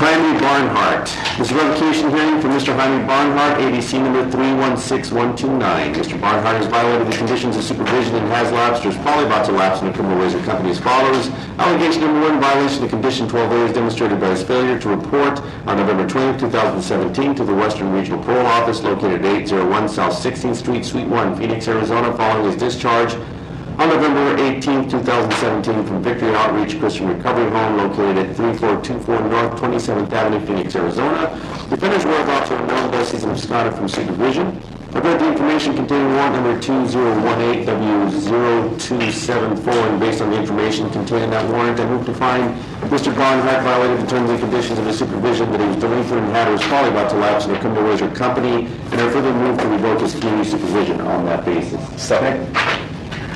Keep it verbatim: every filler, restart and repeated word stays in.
Jaime Barnhart. This is a revocation hearing for Mister Jaime Barnhart, A B C number three one six one two nine. Mister Barnhart has violated the conditions of supervision and has lapsed or is probably about to lapse in the criminal ways of company as follows. Allegation number one, violation of condition twelve A is demonstrated by his failure to report on November twentieth, two thousand seventeen to the Western Regional Parole Office located at eight oh one South sixteenth Street, Suite one, Phoenix, Arizona, following his discharge on November eighteenth, two thousand seventeen from Victory Outreach Christian Recovery Home located at three four two four North twenty-seventh Avenue, Phoenix, Arizona. Defendant's warrant officer known as he's absconded from supervision. I've read the information containing warrant number two zero one eight W zero two seven four, and based on the information contained in that warrant, I move to find Mister Barnhart violated the terms and conditions of his supervision, that he was delinquent and had or was probably about to lapse in a criminal ways or company, and I further move to revoke his community supervision on that basis. Second.